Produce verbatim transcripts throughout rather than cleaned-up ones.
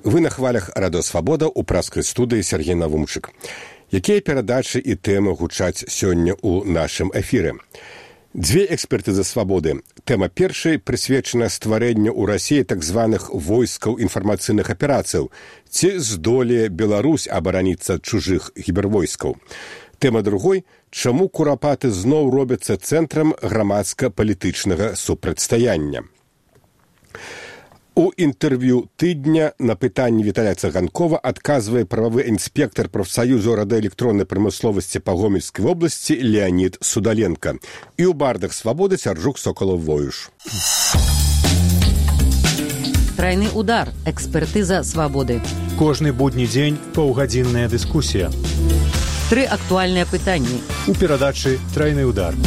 Вы на хвалях Радыё Свабода ў праскай студыі Сергей Навумчык. Якія перадачы і тэмы гучаць сёння ў нашым эфіры? Дзве экспертызы свабоды. Тэма першай прысвечана стварэнню ў Расіі так званых войскаў інфармацыйных аперацыяў. Ці здолее Беларусь абараніцца ад чужых гібервойскаў? Тэма другой – чаму курапаты зноў робяцца цэнтрам грамадска-палітычнага супрацьстаяння? У інтэрв'ю тыдня на пытанні Віталія Цаганкова адказвае прававы інспектар прафсаюзу радыёэлектроннай прамысловасці па Гомельскай вобласці Леонід Судаленко. І ў бардах свабоды Сяржук Соколов-Воюш. Трайны удар. Экспертыза свабоды. Кожны будні дзень паўгадзінная дыскусія. Тры актуальныя пытанні. У перадачы «Трайны удар».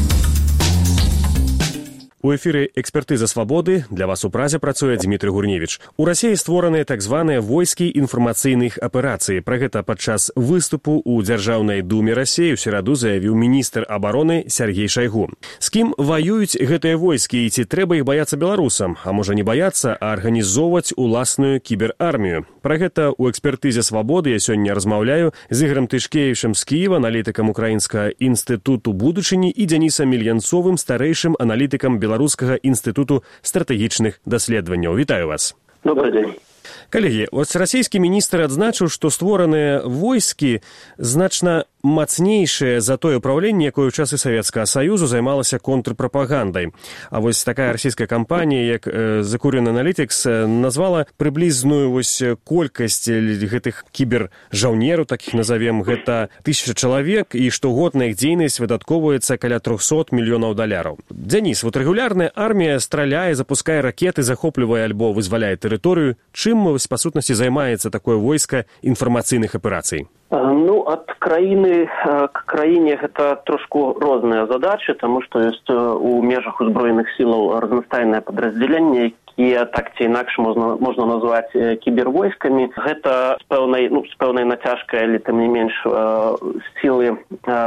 У эфіры «Экспертыза свабоды» для вас у празе працуе Дмітрый Гурневіч. У Расіі створаныя так званыя войскі інфармацыйных аперацый. Пра гэта падчас выступу ў Дзяржаўнай думе Расіі ў сераду заявіў міністр абароны Сергей Шайгу. З кім ваююць гэтыя войскі і ці трэба іх баяцца беларусам? А можа не баяцца, а арганізоўваць уласную кіберармію? Пра гэта ў «Экспертызе свабоды» я сёння размаўляю з Ігорам Тышкевічам з Кіева, аналітыкам Украінскага інстытуту будучыні, і Дзянісам Мільянцовым, старэйшым аналітыкам Беларусі Беларускага інстытуту стратэгічных даследаванняў. Вітаю вас. Добрый день. Калегі, ось расійскі міністр адзначыў, што створаныя войскі значна мацнейшае за тое ўпраўленне, якое ў часы Савецкага Саюзу займалася контрпрапагандай. А вось такая расійская кампанія, як The Current Analytics, назвала прыблізную вось колькасць гэтых кібержаўнераў, такіх назовем, гэта тысяча чалавек, і штогод на іх дзейнасць выдаткоўваецца каля трохсот мільёнаў даляраў. Дзяніс, вот рэгулярная армія страляе, запускае ракеты, захоплівае альбо вызваляе тэрыторыю. Чым, па сутнасці, займаецца такое войска інфармацыйных аперацый? Ну, ад краіны к краіне гэта трошку розныя задачы, таму што ёсць у межах узброеных сілаў разнастайныя падраздзяленні, якія так ці інакш можна, можна назваць кібервойскамі. Гэта з пэўнай, ну, з пэўнай нацяжкай, але тым не менш сілы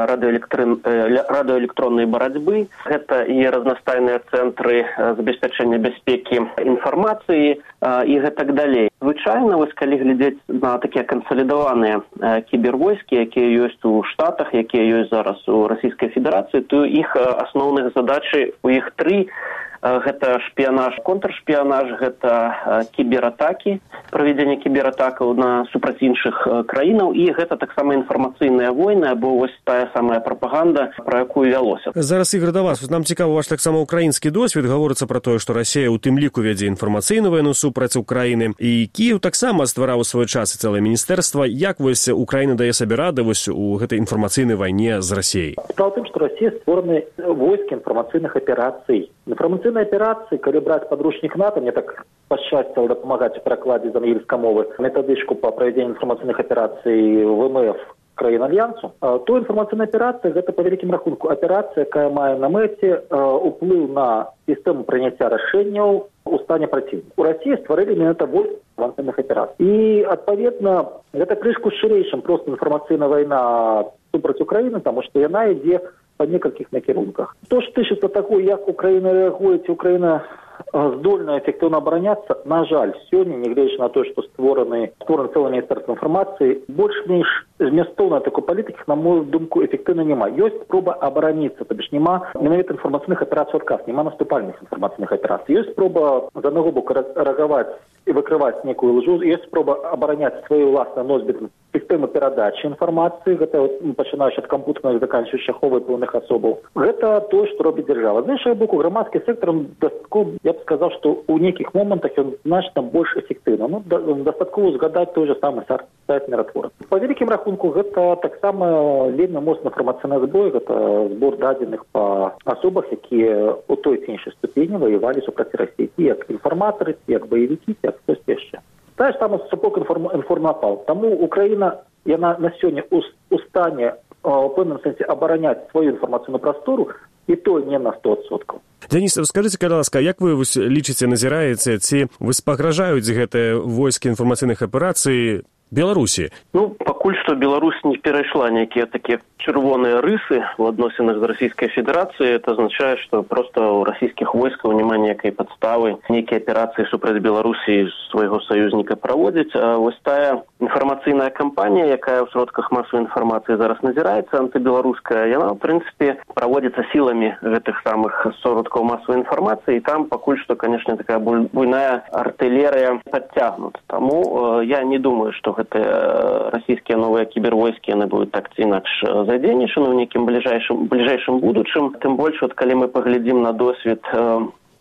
радыёэлектроннай барацьбы. Гэта і разнастайныя цэнтры забеспячэння бяспекі інфармацыі і гэтак далей. Звычайна, вось калі глядзець на такія кансалідаваныя кібервойскі, якія ёсць у Штатах, якія ёсць зараз у Расійскай Федэрацыі, то іх асноўных задачы у іх тры. Гэта шпіянаж, контршпіянаж, гэта кібератакі, правядзенне кібератакаў на супраць іншых краінаў, і гэта таксама інфармацыйныя войны, або вось тая самая прапаганда, пра якую вялося. Зараз, Ігор, да вас. Нам цікава ваш таксама украінскі досвед. Гаворыцца пра тое, што Расія ў тым ліку вядзе інфармацыйную вайну супраць Украіны. І Кіеў таксама ствараў у свой час цэлае міністэрства. Як вось Украіна дае сабе рады вось у гэтай інфармацыйнай вайне з Расіяй? Справа ў тым, што Расія створаны войскі інфармацыйных аперацый. Информационные операции, когда брать подручник НАТО, мне так пощастило допомагать в перекладе з англійської мови методичку по проведению информационных операций ВМФ країн Альянсу, то інформаційна операція – це, по великим рахунку, операція, яка має на меті вплив на систему прийняття рішень у стані противника. У Росії створили іменно це войск інформаційних операцій. І, відповідно, це кришку ширше, ніж просто інформаційна війна супроти України, тому що вона йде по некальких накірунках. То, що тичиться такое, як Україна реагує, чи Україна здольна ефективно обороняться, на жаль, сьогодні, не глядячи на те, що створений, створений ціле Міністерство інформації, більш-менш змістовної такої політики, на мою думку, ефективно немає. Є спроба оборонитися, тобто ж нема навіть інформаційних операцій отказ, нема наступальних інформаційних операцій. Є спроба з одного боку реагувати і викривати некую лжу, є спроба обороняти свої власні носьбіти системи передачі інформації, це починаючи від комп'ютерних, закінчуючи ховою певних особів. Це те, що робить держава. З іншого боку, громадський сектор, я б сказав, що у неких моментах він значно більш ефективно. Ну, достатково згадати той же самий сайт Миротвора. По великим рахунку, це так само лівний мост інформаційної зброї, це збор дадених по особах, які у той чи іншій ступені воювали супроти Росії, як інформатори, як бойовики, як хтось ще. Та ж саме сапог інформапал. Тому Україна, вона на сьогодні у, у стані у певному сенсі обороняти свою інформаційну простору, і то не на сто відсотків. Дзяніс, скажыце, калі ласка, як вы лічыце, назіраеце, ці вось пагражаюць гэтыя войскі інфармацыйных аперацый Беларусі? Ну, пакуль што Беларусь не перайшла нейкія такія чырвоныя рысы в адносінах з Расійскай Федэрацыяй. Это азначае, што проста ў расійскіх войскаў няма ніякай падставы нейкія аперацыі супраць Беларусі свайго саюзніка праводзіць. А вось тая інфармацыйная кампанія, якая ў сродках масавай інфармацыі зараз назіраецца, антыбеларуская, яна, ў прынцыпе, праводзіцца сіламі гэтых самых сродкаў масавай інфармацыі, і там пакуль што, канешне, такая буйная артылерыя падцягнута. Таму э, я не думаю, што гэтыя расійскія новыя кібервойскі, яны будуць так ці інакш задзейнічаны ў нейкім бліжэйшым, бліжэйшым будучым. Тым больш, от калі мы паглядзім на досвед э,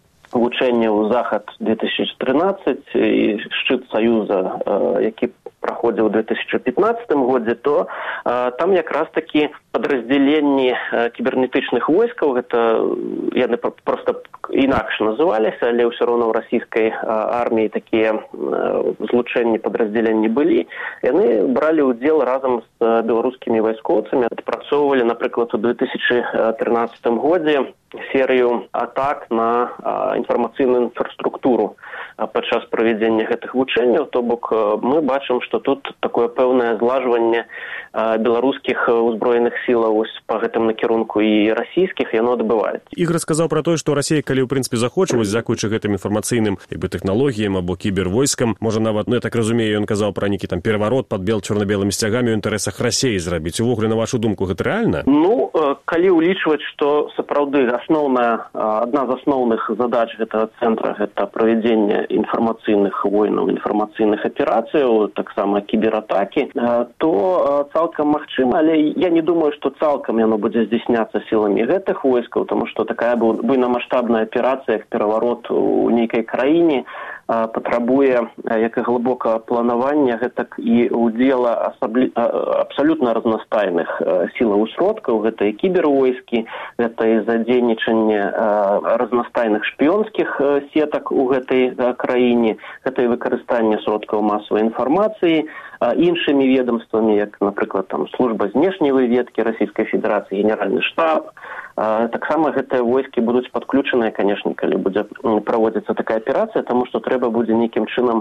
вучэнняў захад две тысячи тринадцать і шчыт Саюза, э, які праходзіў у две тысячи пятнадцатым годзе, то э, там якраз такі падраздзяленні э, кібернетычных войскаў, гэта яны проста інакш называліся, але ўсё роўна ў расійскай э, арміі такія э, злучэнні падраздзяленні былі. Яны бралі ўдзел разам з э, беларускімі вайскоўцамі, адпрацоўвалі, напрыклад, у две тысячи тринадцатым годзе серыю атак на э, інфармацыйную інфраструктуру падчас правядзення гэтых вучэнняў. То бок мы бачым, што тут такое пэўнае злажванне беларускіх узброеных сілаў па гэтым накірунку і расійскіх яно адбываецца. Ігор сказаў пра тое, што Расія, калі ў прынцыпе захоча, вось дзякуючы гэтым інфармацыйным як бы тэхналогіям або кібервойскам, можа нават, ну я так разумею, ён казаў пра нейкі там пераварот пад бел чорна-белымі сцягамі ў інтарэсах Расіі зрабіць. Увогуле, на вашу думку, гэта рэальна? Ну, калі ўлічваць, што сапраўды асноўная, адна з асноўных задач гэтага цэнтра гэта правядзенне інфармацыйных войнаў, інфармацыйных аперацыяў, таксама кібератакі, то цалкам магчыма, але я не думаю, што цалкам яно будзе здзяйсняцца сіламі гэтых войскаў, таму што такая буйнамаштабная аперацыя, як пераварот у нейкай краіне, патрабуе як і глыбокага планавання, гэтак і удзела асаблі... абсалютна разнастайных сілаў і сродкаў, гэта і кібервойскі, гэта і задзейнічанне разнастайных шпіёнскіх сетак у гэтай краіне, гэта і выкарыстанне сродкаў масавай інфармацыі іншымі ведомствамі, як, напрыклад, там служба знешняй выведкі Расійскай Федэрацыі, генеральны штаб. Таксама гэтыя войскі будуць падключаныя, канешне, калі будзе праводзіцца такая аперацыя, таму што трэба будзе нейкім чынам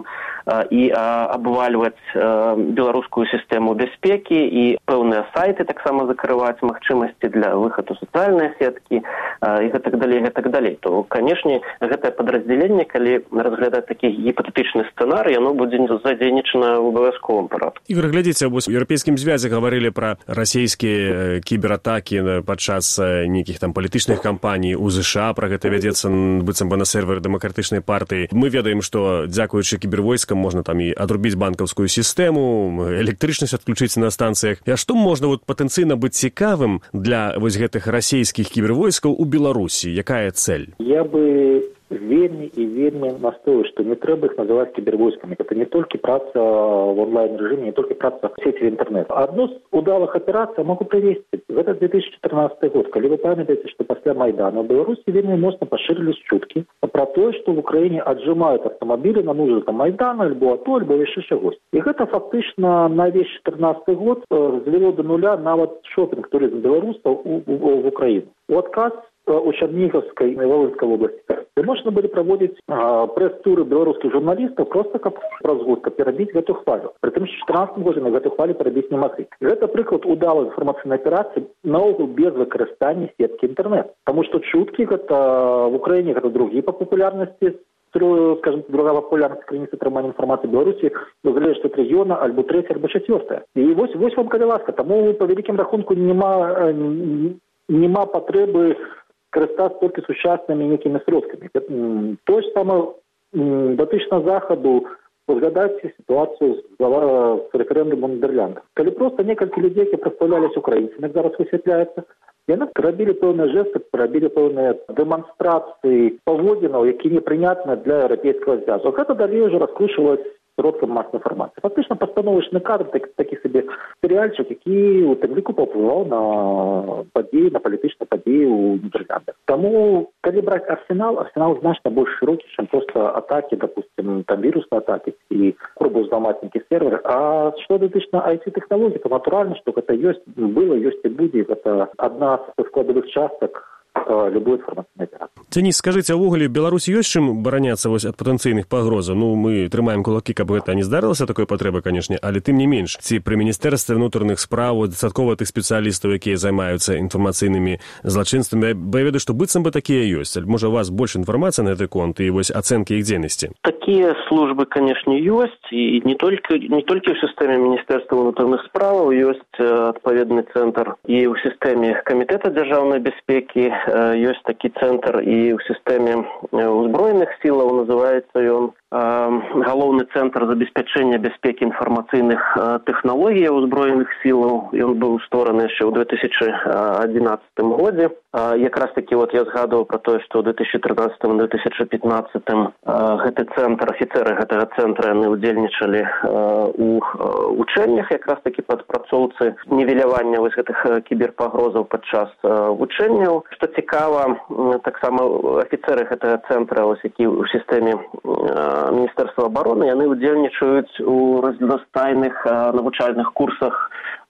і абвальваць беларускую сістэму бяспекі і пэўныя сайты таксама закрываць, магчымасці для выхаду сацыяльныя сеткі і гэтак далей, гэтак далей. То, канешне, гэтае падраздзяленне, калі разглядаць такі гіпатэтычны сцэнарый, яно будзе задзейнічана ў абавязковым парадку. Ігор, глядзіце, вось у Еўрапейскім звязе гаварылі пра расійскія кібератакі падчас нейкіх там палітычных кампаній у ЗША, пра гэта вядзецца быццам бы на серверы дэмакратычнай партыі. Мы ведаем, што дзякуючы кібервойскам можна там і адрубіць банкаўскую сістэму, электрычнасць адключыць на станцыях. А што можна вот патэнцыйна быць цікавым для вось гэтых расійскіх кібервойскаў у Беларусі? Якая цель? Я бы вельмі і вельмі настою, што не трэба іх называць кібервойскамі. Это не толькі праца в онлайн-рэжыме, не толькі праца в сеці інтэрнэт. Адну з удалых аперацый могу прывесці. Гэта две тысячи тринадцатый год, калі вы памятаеце, што пасля Майдана ў Беларусі вельмі моцна пашырылись чуткі пра тое, што в Украіне аджымаюць аўтамабілі на нужды там Майдана, альбо АТО, альбо яшчэ чагось. І гэта фактычна на весь чатырнаццаты год звяло да нуля нават шопінг-турызм беларусаў у, у, у Украіну. У адказ у Черниговской и Волынской области. И можно были проводить а, пресс-туры белорусских журналистов просто как разгрузка, перебить в эту хвалю. При этом в две тысячи четырнадцатом году на эту хвалю перебить не могли. И это приклад удалой информационной операции наогул без выкористания сетки интернет. Потому что чутки это в Украине это другие по популярности, скажем, другая популярность крыніцы атрымання інфармацыі Беларусі залежыць ад рэгіёна альбо трэця, альбо чацвёртая. І вось, вось вам калі ласка, таму по вялікім рахунку нема, нема патрэбы карыстацца толькі сучаснымі нейкімі сродкамі. То ж самае датычна захаду, разглядайце ситуацию с, с референдумом в Нидерландах. Калі просто некалькі людей, які представлялись украинцами, зараз высвятляецца, яны рабілі пэўныя жесты, рабілі пэўныя дэманстрацыі паводзінаў, які непрынятны для еўрапейскага звязу. Гэта далей уже раскручвалось сродкам масавай інфармацыі. Фактычна пастановачны кадр, так, такі сабе серыяльчык, які у тым ліку паўплываў на падзеі, на палітычныя падзеі ў Нідерландах. Таму, калі браць арсенал, арсенал значна больш шырокі, чым проста атакі, допустим, там вірусныя атакі і пробу зламаць нейкі сервер. А што датычна ай ти-тэхналогій, то натуральна, што гэта ёсць, было, ёсць і будзе. Гэта адна з складовых частак любой информационной операции. Дзяніс, скажыце, а ўвогуле Беларусі ёсць чым бараняцца вось ад патэнцыйных пагрозаў? Ну, мы трымаем кулакі, каб гэта не здарылася такой патрэбы, канешне, але тым не менш. Ці пры міністэрстве ўнутраных спраў дастаткова тых спецыялістаў, якія займаюцца інфармацыйнымі злачынствамі, бо я ведаю, што быццам бы такія ёсць. Можа, у вас больш информации на этот конт и вось оценки их деятельности? Такие службы, конечно, есть, и не только, не только в системе Министерства внутренних справ, есть отповедный центр и в системе Комитета державной безопеки, есть такой центр и в системе узброенных сил, он называется он Головный центр забеспечения безопеки информационных технологий узброенных сил, и он был створен еще в две тысячи одиннадцатом году. Как раз таки вот я згадывал про то, что в две тысячи тринадцатом - две тысячи пятнадцатом этот центр, офицеры этого центра, они удельничали у учениях, как раз таки под працоўцы нивелирования вот этих киберпогрозов подчас учениев. Что цікаво, так само офицеры этого центра, вот які в системе Міністерства обороны, яны удзельнічаюць у разнастайных навучальных курсах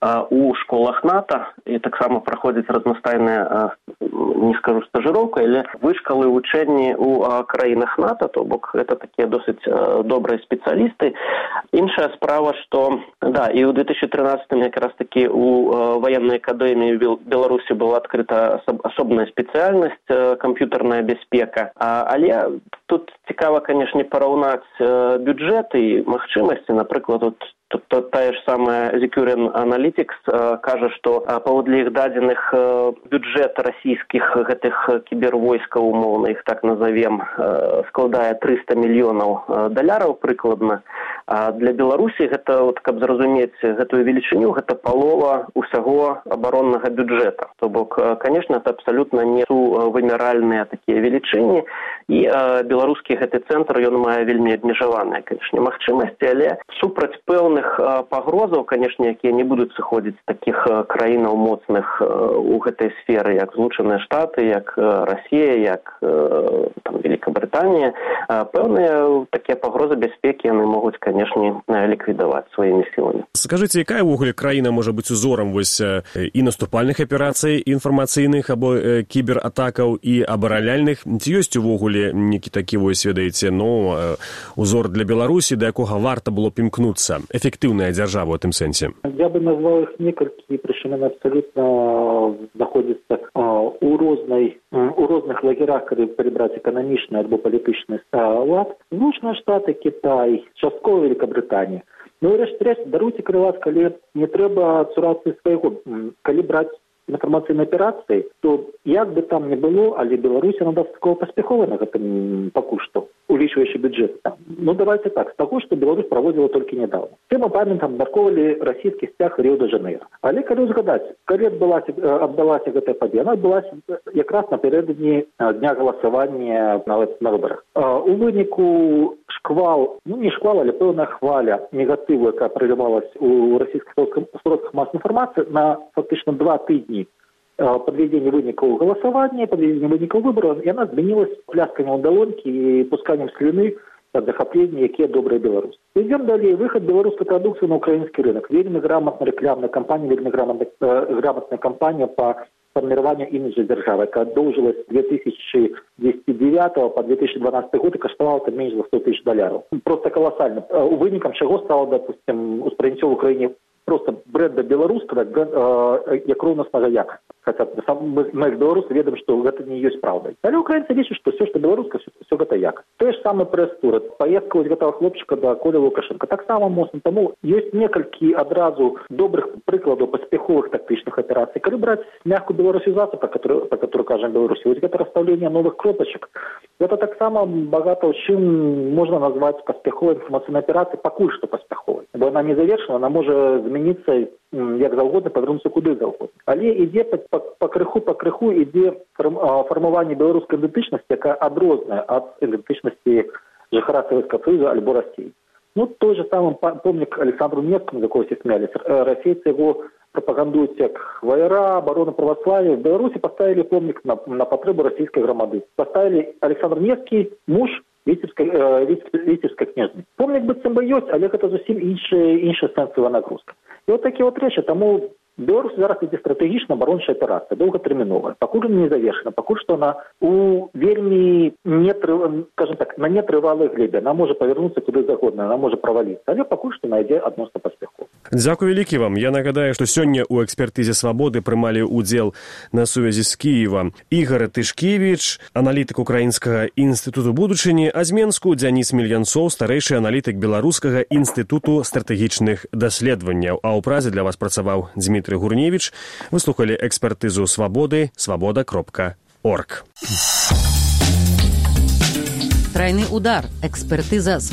у школах НАТО і таксама праходзяць разнастайныя, не скажу стажыроўка, але вышкалы вучэнні у краінах НАТО, то бок это такія досыць добрыя спецыялісты. Іншая справа, што да, і ў две тысячи тринадцатом як раз таки у военной академии в Беларуси была открыта особная специальность компьютерная бяспека. Але тут цікава, конечно, параўнаць бюджет і магчымасці. Напрыклад, вот Тобто та ж саме Securian Analytics каже, що паводле іх дадзеных бюджет расійскіх гэтых кібервойскаў, умоўна іх так назовем, складае триста мільёнаў даляраў прыкладна. А для Беларусі гэта, от, каб зразумець гэтую велічыню, гэта палова ўсяго абароннага бюджета. То бок, конечно, это абсолютно не вымяральныя такія велічыні, і беларускі гэты цэнтр, ён мае вельмі абмежаваныя, конечно, магчымасці, але супраць пэўных пагрозаў, конечно, якія не будуць сыходзіць з такіх краінаў моцных у гэтай сферы, як Злучаныя Штаты, як Расія, як там, Великобританія, пэўныя такія пагрозы бяспекі яны могуць, конечно, ліквідаваць сваімі сіламі. Скажыце, якая ўвогуле краіна можа быць узорам вось і наступальных аперацый, інфармацыйных або кібератакаў, і абараняльных? Ці ёсць увогуле некі такі, вось, ведаеце, ну, узор для Беларусі, да якога варта было б імкнуцца? Эфектыўная дзяржава ў тым сэнсе? Я бы назвал их некалькі, прычым яны абсолютно знаходзяцца у рознай, у розных лагерах, калі перабраць эканамічны альбо палітычны лад. Злучаныя Штаты, Кітай, часткова Великобританія. Ну і рэшт-рэшт, даруйце крылат, калі не трэба цурацца свайго. Калі браць інфармацыйнай аперацыі, то як бы там не было, але Беларусь она дастаткова паспяховая на гэтым пакуль што, увеличивающий бюджет. Ну давайте так, з таго, што Беларусь праводзіла толькі нядаўна. Все мы памятам, абмяркоўвалі расійскі сцяг Ріо-де-Жанейра. Але калі згадаць, калі адбылася, адбылася гэтая падзея, она адбылася якраз напярэдадні дня галасавання на, на выбарах. У выніку шквал, ну не шквал, але пэўная хваля негатыву, якая прорывалась у расійскіх сродках масавай інфармацыі на фактычна два тыдні подведение выников голосования, подведение выников выборов, и она изменилась плясканием долоньки и пусканием слюны от захопления, якія добрые белорусы. Идем далее. Выход белорусской продукции на украинский рынок. Вельми грамотная рекламная кампания, вельми грамотная, э, грамотная кампания по формированию имиджа державы, которая должилась с две тысячи девятого по две тысячи двенадцатый год и коштовала там меньше за сто тысяч долларов. Просто колоссально. Выником чего стало, допустим, успрыняццё в Украине просто бренда беларускага, бренд, э, як роўнаснага як. Хотя мы, мы белорусы ведаем, что это не есть правдой. Але украинцы лічаць, что все, что белорусское, все, все это як. То же самое пресс-тур. Поездка вот этого хлопчика до Коля Лукашенко. Так само моцна. Тому есть некалькі адразу добрых прыкладаў паспяховых тактычных операций. Калі браць мягкую беларусізацию, про которую, про которую кажем Беларуси, вот это расставление новых кропачек, это так само багато чым можно назвать паспяховой информационной операцией, пакуль что паспяховой. Бо она не завершена, она может змяніцца як заўгодна, павернуцца куды заўгодна. Але ідзе па, па, па крыху, па крыху ідзе фарм, фармаванне беларускай ідэнтычнасці, якая адрозная ад ідэнтычнасці жыхара Савецкага Союза альбо России. Ну, той же самый помнік Александру Невскому, за кого все смялись, расейцы его пропагандуют как войра, оборона православия. В Беларуси поставили помнік на, на потребу российской громады. Поставили Александр Невский, муж Віцебської э, княжны. Помнік быццам бы ёсць, але гэта зусім іншая, іншая сэнсавая нагрузка. І от такія от рэчы, таму Беларусь зараз ідзе стратэгічна абарончая аперацыя, доўгатэрміновая. Пакуль не завершана, пакуль што она у вельмі нетрывалых, скажем так, на нетрывалых глебе. Она можа павярнуцца куды загодна, она можа праваліцца, але пакуль што найдзе адносна паспяху. Дзякуй вялікі вам. Я нагадаю, што сёння ў экспертызе свабоды прымалі ўдзел на сувязі з Кіева Ігор Тышкевіч, аналітык Украінскага інстытуту будучыні, а з Менску Дзяніс Мільянцоў, старэйшы аналітык Беларускага інстытуту стратэгічных даследаванняў. А ў празе для вас працаваў Дмітрый Гурневіч. Вы слухалі экспертызу свабоды свабода кропка орг. Тройный удар. Экспертиза